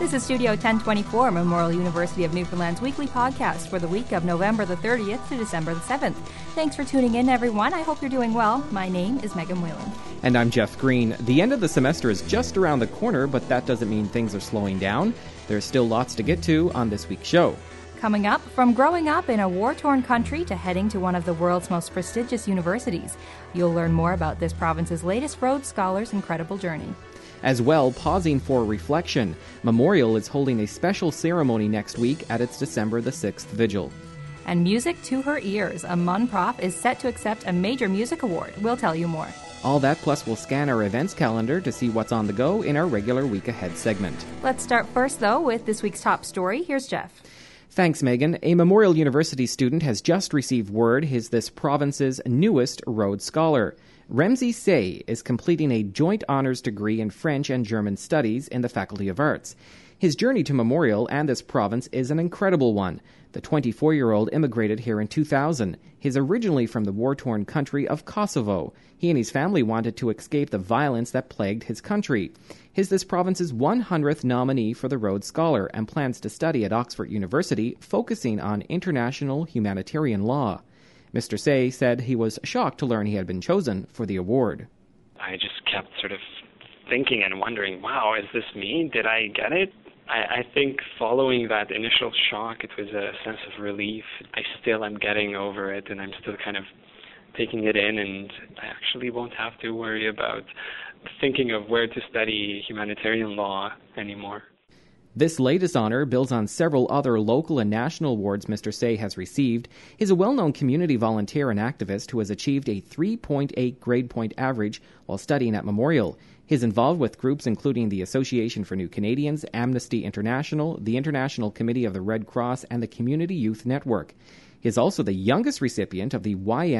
This is Studio 1024, Memorial University of Newfoundland's weekly podcast for the week of November the 30th to December the 7th. Thanks for tuning in, everyone. I hope you're doing well. My name is Megan Whalen. And I'm Jeff Green. The end of the semester is just around the corner, but that doesn't mean things are slowing down. There's still lots to get to on this week's show. Coming up, from growing up in a war-torn country to heading to one of the world's most prestigious universities, you'll learn more about this province's latest Rhodes Scholars' incredible journey. As well, pausing for reflection, Memorial is holding a special ceremony next week at its December the 6th vigil. And music to her ears, a MUN prof is set to accept a major music award. We'll tell you more. All that, plus we'll scan our events calendar to see what's on the go in our regular Week Ahead segment. Let's start first, though, with this week's top story. Here's Jeff. Thanks, Megan. A Memorial University student has just received word he's this province's newest Rhodes Scholar. Remzi Say is completing a joint honors degree in French and German studies in the Faculty of Arts. His journey to Memorial and this province is an incredible one. The 24-year-old immigrated here in 2000. He's originally from the war-torn country of Kosovo. He and his family wanted to escape the violence that plagued his country. He's this province's 100th nominee for the Rhodes Scholar and plans to study at Oxford University, focusing on international humanitarian law. Mr. Say said he was shocked to learn he had been chosen for the award. I just kept sort of thinking and wondering, wow, is this me? Did I get it? I think following that initial shock, it was a sense of relief. I still am getting over it, and I'm still kind of taking it in, and I actually won't have to worry about thinking of where to study humanitarian law anymore. This latest honor builds on several other local and national awards Mr. Say has received. He's a well-known community volunteer and activist who has achieved a 3.8 grade point average while studying at Memorial. He's involved with groups including the Association for New Canadians, Amnesty International, the International Committee of the Red Cross, and the Community Youth Network. He is also the youngest recipient of the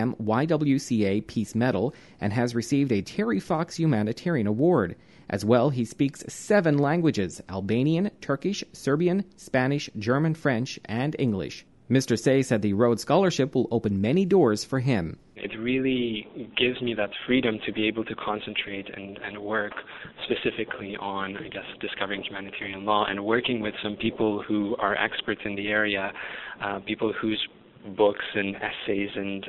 YMYWCA Peace Medal and has received a Terry Fox Humanitarian Award. As well, he speaks 7 languages: Albanian, Turkish, Serbian, Spanish, German, French, and English. Mr. Say said the Rhodes Scholarship will open many doors for him. It really gives me that freedom to be able to concentrate and work specifically on, I guess, discovering humanitarian law and working with some people who are experts in the area, people whose books and essays and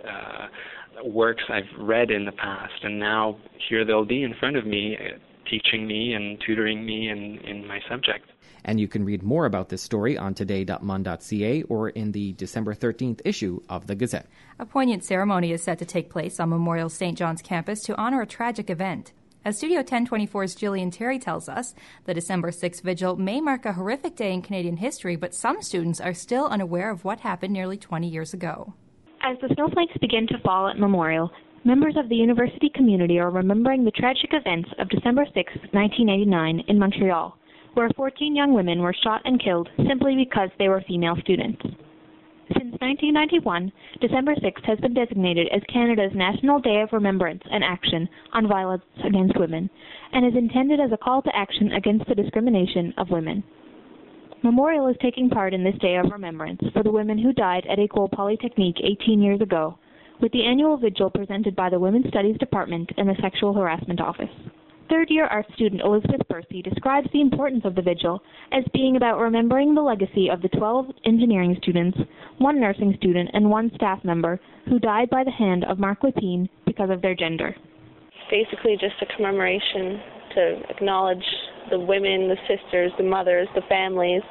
works I've read in the past, and now here they'll be in front of me, teaching me and tutoring me in my subject. And you can read more about this story on today.mun.ca or in the December 13th issue of the Gazette. A poignant ceremony is set to take place on Memorial St. John's campus to honor a tragic event. As Studio 1024's Jillian Terry tells us, the December 6th vigil may mark a horrific day in Canadian history, but some students are still unaware of what happened nearly 20 years ago. As the snowflakes begin to fall at Memorial, members of the university community are remembering the tragic events of December 6, 1989 in Montreal, where 14 young women were shot and killed simply because they were female students. Since 1991, December 6th has been designated as Canada's National Day of Remembrance and Action on Violence Against Women, and is intended as a call to action against the discrimination of women. Memorial is taking part in this day of remembrance for the women who died at École Polytechnique 18 years ago, with the annual vigil presented by the Women's Studies Department and the Sexual Harassment Office. Third-year art student Elizabeth Percy describes the importance of the vigil as being about remembering the legacy of the 12 engineering students, 1 nursing student, and 1 staff member who died by the hand of Marc Lépine because of their gender. Basically just a commemoration to acknowledge the women, the sisters, the mothers, the families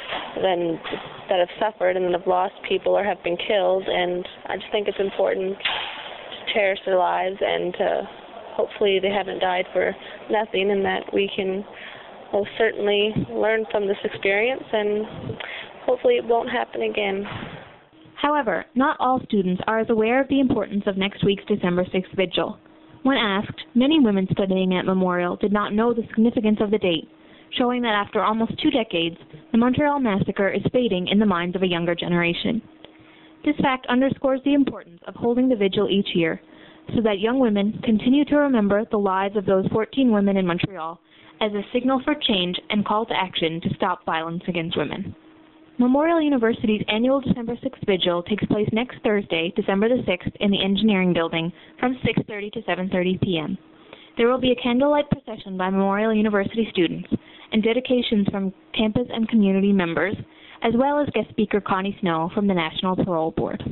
that have suffered and that have lost people or have been killed, and I just think it's important to cherish their lives and to hopefully they haven't died for nothing, and that we can most certainly learn from this experience and hopefully it won't happen again. However, not all students are as aware of the importance of next week's December 6th vigil. When asked, many women studying at Memorial did not know the significance of the date, showing that after almost 2 decades, the Montreal massacre is fading in the minds of a younger generation. This fact underscores the importance of holding the vigil each year, so that young women continue to remember the lives of those 14 women in Montreal as a signal for change and call to action to stop violence against women. Memorial University's annual December 6th vigil takes place next Thursday, December the 6th, in the Engineering Building from 6:30 to 7:30 p.m. There will be a candlelight procession by Memorial University students, and dedications from campus and community members, as well as guest speaker Connie Snow from the National Parole Board.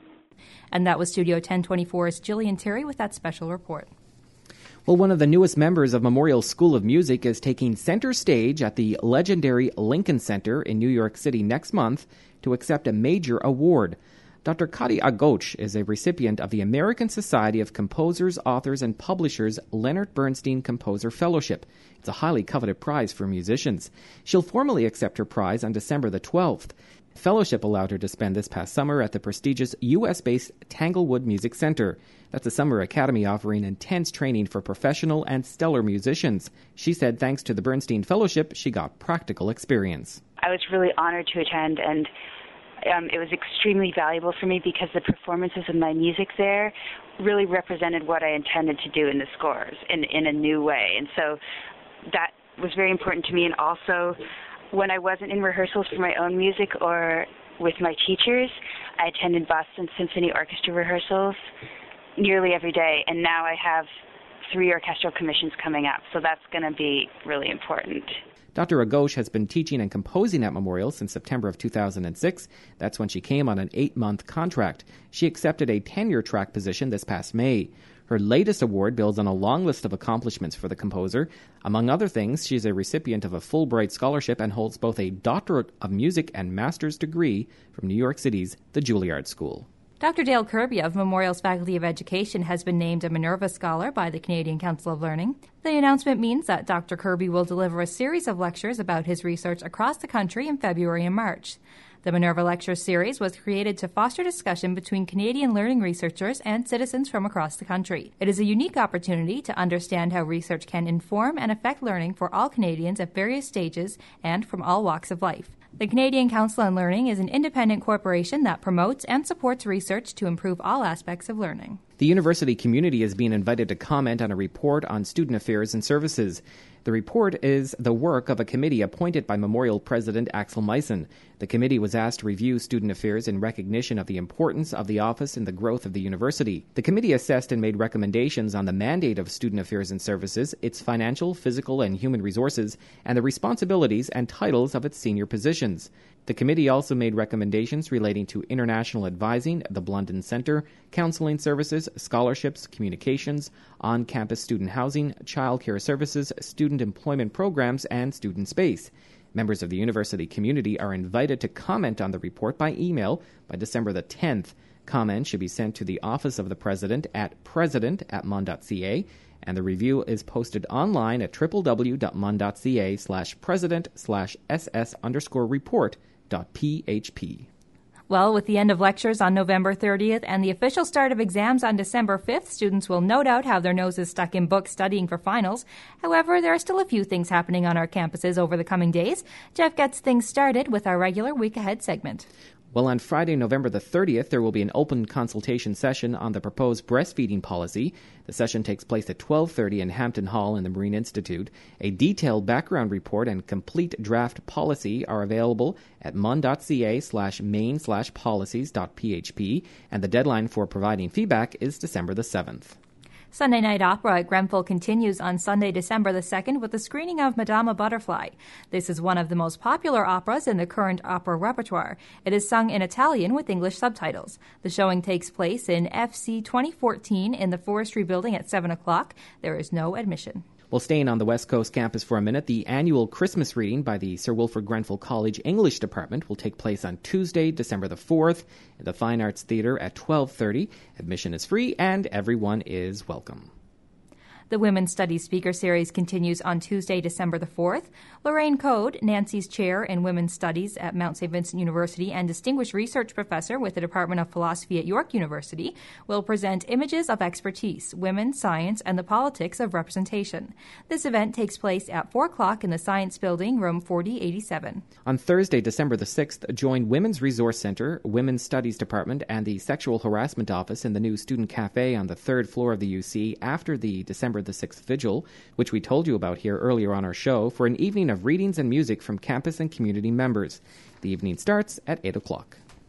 And that was Studio 1024's Jillian Terry with that special report. Well, one of the newest members of Memorial School of Music is taking center stage at the legendary Lincoln Center in New York City next month to accept a major award. Dr. Kadi Agoch is a recipient of the American Society of Composers, Authors, and Publishers Leonard Bernstein Composer Fellowship. It's a highly coveted prize for musicians. She'll formally accept her prize on December the 12th. Fellowship allowed her to spend this past summer at the prestigious U.S.-based Tanglewood Music Center. That's a summer academy offering intense training for professional and stellar musicians. She said thanks to the Bernstein Fellowship, she got practical experience. I was really honored to attend, and it was extremely valuable for me because the performances of my music there really represented what I intended to do in the scores in a new way. And so that was very important to me. And also, when I wasn't in rehearsals for my own music or with my teachers, I attended Boston Symphony Orchestra rehearsals nearly every day, and now I have 3 orchestral commissions coming up, so that's going to be really important. Dr. Agosh has been teaching and composing at Memorial since September of 2006. That's when she came on an 8-month contract. She accepted a tenure-track position this past May. Her latest award builds on a long list of accomplishments for the composer. Among other things, she's a recipient of a Fulbright scholarship and holds both a Doctorate of Music and Master's degree from New York City's the Juilliard School. Dr. Dale Kirby of Memorial's Faculty of Education has been named a Minerva Scholar by the Canadian Council of Learning. The announcement means that Dr. Kirby will deliver a series of lectures about his research across the country in February and March. The Minerva Lecture Series was created to foster discussion between Canadian learning researchers and citizens from across the country. It is a unique opportunity to understand how research can inform and affect learning for all Canadians at various stages and from all walks of life. The Canadian Council on Learning is an independent corporation that promotes and supports research to improve all aspects of learning. The university community is being invited to comment on a report on student affairs and services. The report is the work of a committee appointed by Memorial President Axel Meissen. The committee was asked to review student affairs in recognition of the importance of the office in the growth of the university. The committee assessed and made recommendations on the mandate of student affairs and services, its financial, physical, and human resources, and the responsibilities and titles of its senior positions. The committee also made recommendations relating to international advising, the Blunden Center, counseling services, scholarships, communications, on-campus student housing, child care services, student employment programs, and student space. Members of the university community are invited to comment on the report by email by December the 10th. Comments should be sent to the Office of the President at president@mon.ca, and the review is posted online at www.mon.ca/president/ss_report.php. Well, with the end of lectures on November 30th and the official start of exams on December 5th, students will no doubt have their noses stuck in books studying for finals. However, there are still a few things happening on our campuses over the coming days. Jeff gets things started with our regular Week Ahead segment. Well, on Friday, November the 30th, there will be an open consultation session on the proposed breastfeeding policy. The session takes place at 12:30 in Hampton Hall in the Marine Institute. A detailed background report and complete draft policy are available at mon.ca/main/policies.php, and the deadline for providing feedback is December the 7th. Sunday Night Opera at Grenfell continues on Sunday, December the 2nd with a screening of Madama Butterfly. This is one of the most popular operas in the current opera repertoire. It is sung in Italian with English subtitles. The showing takes place in FC 2014 in the Forestry Building at 7 o'clock. There is no admission. Well, staying on the West Coast campus for a minute, the annual Christmas reading by the Sir Wilfrid Grenfell College English Department will take place on Tuesday, December the 4th at the Fine Arts Theatre at 12:30. Admission is free and everyone is welcome. The Women's Studies Speaker Series continues on Tuesday, December the 4th. Lorraine Code, Nancy's Chair in Women's Studies at Mount St. Vincent University and Distinguished Research Professor with the Department of Philosophy at York University, will present Images of Expertise, Women, Science, and the Politics of Representation. This event takes place at 4 o'clock in the Science Building, room 4087. On Thursday, December the 6th, join Women's Resource Center, Women's Studies Department, and the Sexual Harassment Office in the new Student Cafe on the 3rd floor of the UC after the December the 6th Vigil, which we told you about here earlier on our show, for an evening of readings and music from campus and community members. The evening starts at 8 o'clock.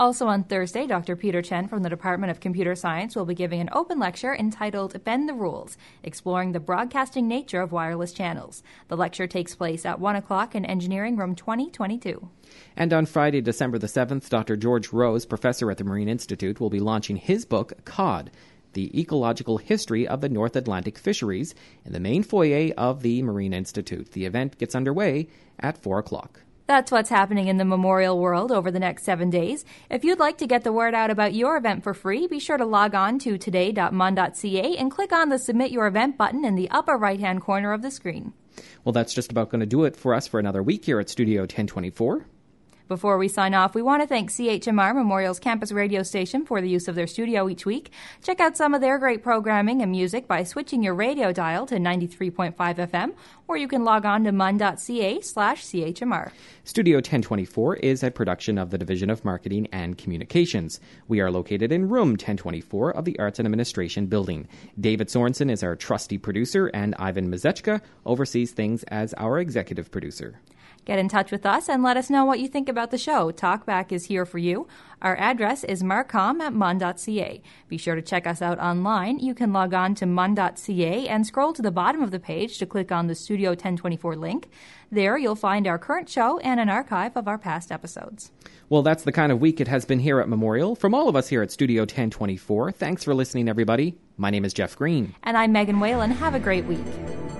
Also on Thursday, Dr. Peter Chen from the Department of Computer Science will be giving an open lecture entitled Bend the Rules, exploring the broadcasting nature of wireless channels. The lecture takes place at 1 o'clock in Engineering Room 2022. And on Friday, December the 7th, Dr. George Rose, professor at the Marine Institute, will be launching his book, Cod, The Ecological History of the North Atlantic Fisheries, in the main foyer of the Marine Institute. The event gets underway at 4 o'clock. That's what's happening in the memorial world over the next 7 days. If you'd like to get the word out about your event for free, be sure to log on to today.mun.ca and click on the Submit Your Event button in the upper right-hand corner of the screen. Well, that's just about going to do it for us for another week here at Studio 1024. Before we sign off, we want to thank CHMR, Memorial's campus radio station, for the use of their studio each week. Check out some of their great programming and music by switching your radio dial to 93.5 FM, or you can log on to mun.ca/CHMR. Studio 1024 is a production of the Division of Marketing and Communications. We are located in room 1024 of the Arts and Administration building. David Sorensen is our trusty producer, and Ivan Mazechka oversees things as our executive producer. Get in touch with us and let us know what you think about the show. Talkback is here for you. Our address is marcom@mun.ca. Be sure to check us out online. You can log on to mun.ca and scroll to the bottom of the page to click on the Studio 1024 link. There you'll find our current show and an archive of our past episodes. Well, that's the kind of week it has been here at Memorial. From all of us here at Studio 1024, thanks for listening, everybody. My name is Jeff Green. And I'm Megan Whalen. Have a great week.